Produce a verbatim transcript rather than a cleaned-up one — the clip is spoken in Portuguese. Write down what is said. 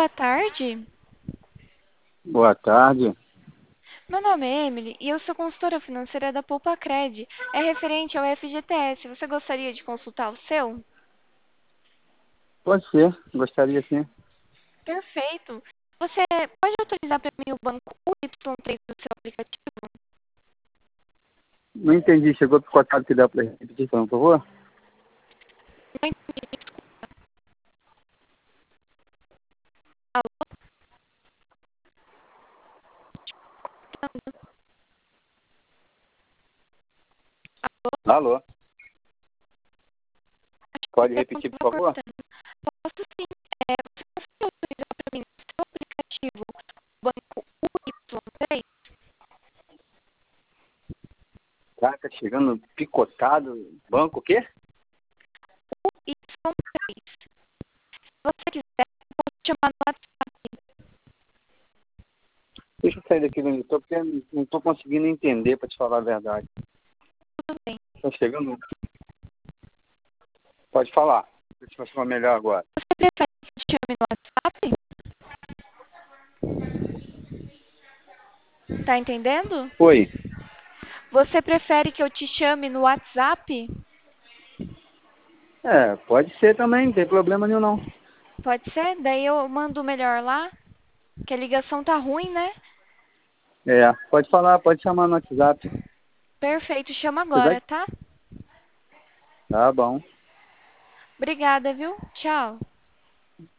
boa tarde. Boa tarde. Meu nome é Emily e eu sou consultora financeira da Poupa-Cred. É referente ao F G T S. Você gostaria de consultar o seu? Pode ser, gostaria sim. Perfeito. Você pode autorizar para mim o banco U Y três do seu aplicativo? Não entendi, chegou picotado que dá para repetir, por favor? Não entendi. Alô? Alô? Acho que o Pode telefone repetir, por estava favor? cortando. Posso sim. É, você consegue autorizar para mim no seu aplicativo o banco U Y três? Caraca, chegando picotado. Banco o quê? U Y três. Se você quiser, eu posso te chamar no WhatsApp. Deixa eu sair daqui de onde estou, porque não estou conseguindo entender, para te falar a verdade. Tudo bem. Está chegando. Pode falar. Deixa eu falar melhor agora. Você prefere que eu te chame no WhatsApp? Tá entendendo? Oi. Você prefere que eu te chame no WhatsApp? É, pode ser também, não tem problema nenhum não. Pode ser? Daí eu mando melhor lá, que a ligação tá ruim, né? É, pode falar, pode chamar no WhatsApp. Perfeito, chama Você vai? agora, tá? Tá bom. Obrigada, viu? Tchau.